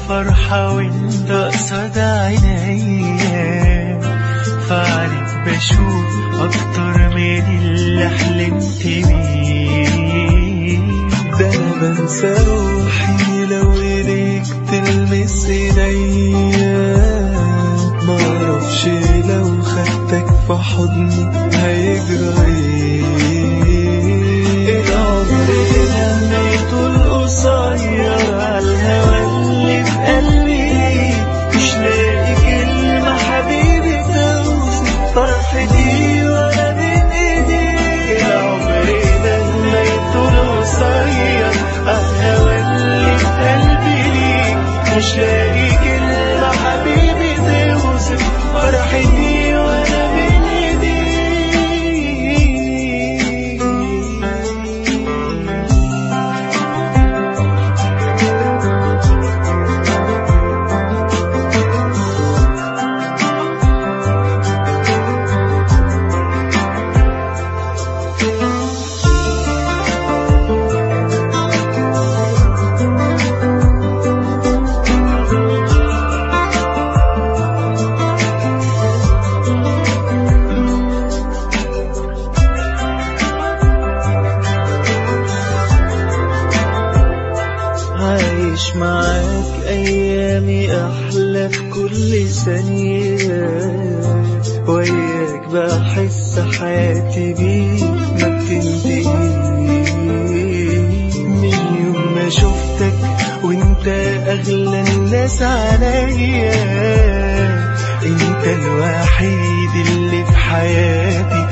فرحة وانت قصاد عينيا، فعليك بشوف اكتر من اللي حلمت بيه. ده انا بنسى روحي لو ايديك تلمس ايديا، معرفش لو خدتك في حضني هيجرى ايه. العمر لما يطول قصير عالهوا اللي في قلبي، مش لاقي كلمة حبيبي توصف فرحتي ولا بين ايدي. العمر لما يطول قصير عالهوا اللي في قلبي، مش لاقي كلمة حبيبي توصف فرحتي ولا بين ايدي. عايش معاك أيامي أحلى في كل ثانية، وياك بحس حياتي بيك ما بتنتهي. من يوم ما شفتك وانت أغلى الناس عليا، انت الوحيد اللي في حياتي